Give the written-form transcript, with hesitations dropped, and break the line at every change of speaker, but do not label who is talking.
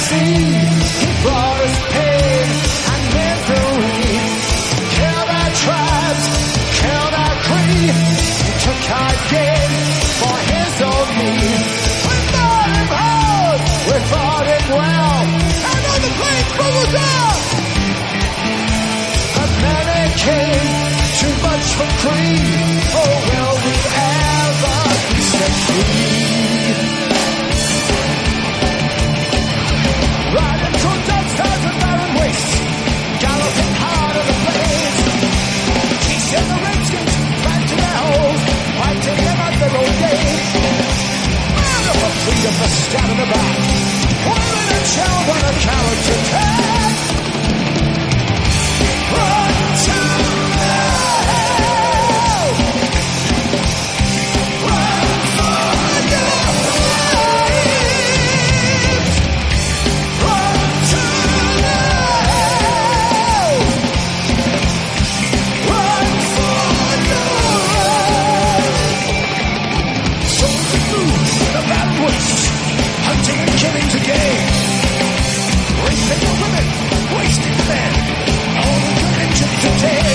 sea. He brought us pain and misery. Killed our tribes, killed our creed. He took our gain for his own need. We fought him hard, we fought him well. And on the great bubbles up. But many came, too much for greed. Oh, will we ever be set free? Riding through dark skies and barren wastes, galloping hard on the plains, chasing the redskins back to their holes, fighting them at their own game. Man of the freedom, the stab in the back, whirling and shelled on a coward's attack. Run to the hell! Run for your lives! Run to the hell! Run for your lives! Soldiers move the battle wastes, hunting and killing to gain, raping the women, wasting men, all the good engines to take.